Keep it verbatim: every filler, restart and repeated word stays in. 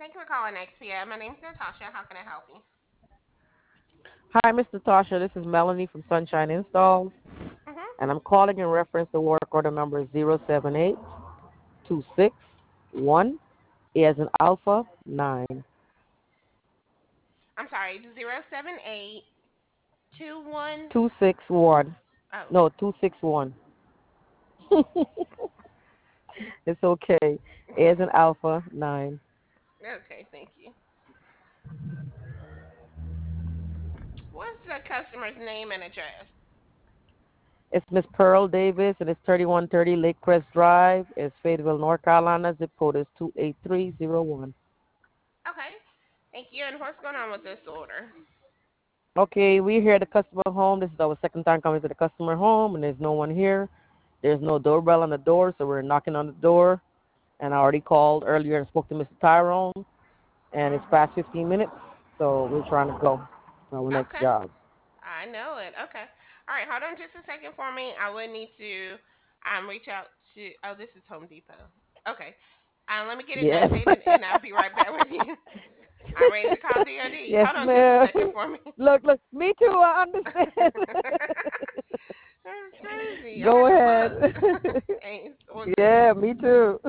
Thank you for calling X P M. My name's Natasha. How can I help you? Hi, Miss Natasha. This is Melanie from Sunshine Installs, Mhm. and I'm calling in reference to work order number zero seven eight two six one as an Alpha nine I'm sorry. Zero seven eight two one. two six one. Oh. No, two six one. It's okay. As an Alpha nine. Okay. Thank you. What's the customer's name and address? It's Miss Pearl Davis, and it's thirty-one thirty Lake Crest Drive. It's Fayetteville, North Carolina. Zip code is two eight three zero one. Okay. Thank you. And what's going on with this order? Okay, we're here at the customer home. This is our second time coming to the customer home, and there's no one here. There's no doorbell on the door, so we're knocking on the door. And I already called earlier and spoke to Mister Tyrone, and it's Mhm. past fifteen minutes, so we're trying to go to our next Okay. job. I know it. Okay. All right. Hold on just a second for me. I would need to um reach out to. Oh, this is Home Depot. Okay. Um, let me get it Yes. notated, and I'll be right back with you. I'm ready to call D O D. Yes, Hold on just a ma'am. second for me. Look, look, me too, I understand. That's crazy. Okay, Go hold ahead. up. Thanks. Well, Yeah, me too.